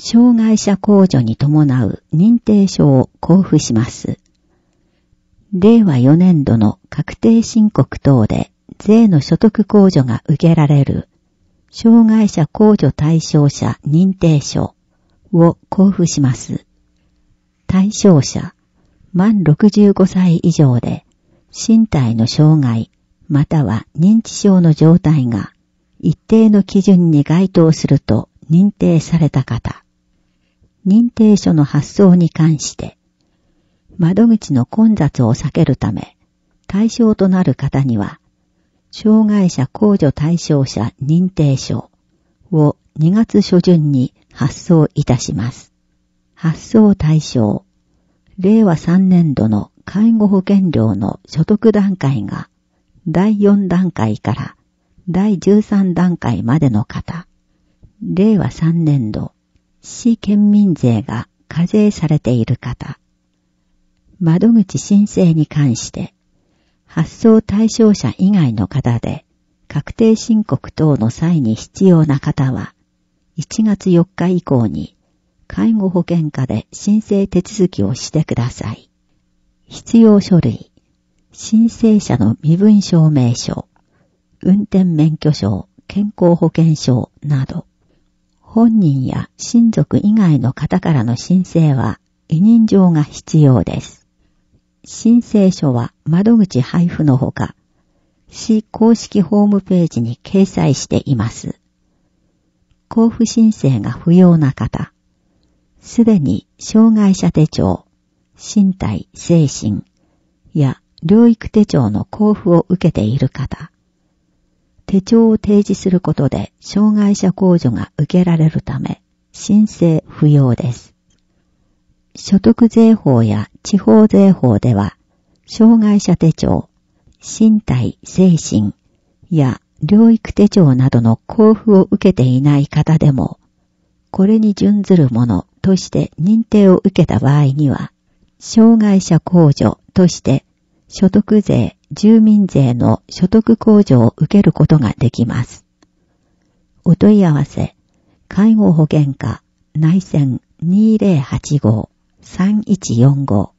障害者控除に伴う認定書を交付します。令和4年度の確定申告等で税の所得控除が受けられる障害者控除対象者認定書を交付します。対象者、満65歳以上で身体の障害または認知症の状態が一定の基準に該当すると認定された方。認定書の発送に関して、窓口の混雑を避けるため、対象となる方には、障害者控除対象者認定書を2月初旬に発送いたします。発送対象、令和3年度の介護保険料の所得段階が第4段階から第13段階までの方、令和3年度、市県民税が課税されている方、窓口申請に関して、発送対象者以外の方で、確定申告等の際に必要な方は、1月4日以降に、介護保険課で申請手続きをしてください。必要書類、申請者の身分証明書、運転免許証、健康保険証など、本人や親族以外の方からの申請は委任状が必要です。申請書は窓口配布のほか、市公式ホームページに掲載しています。交付申請が不要な方、すでに障害者手帳、身体、精神や療育手帳の交付を受けている方、手帳を提示することで障害者控除が受けられるため、申請不要です。所得税法や地方税法では、障害者手帳、身体、精神や療育手帳などの交付を受けていない方でも、これに準ずるものとして認定を受けた場合には、障害者控除として所得税、住民税の所得控除を受けることができます。お問い合わせ、介護保険課内線 2085-3145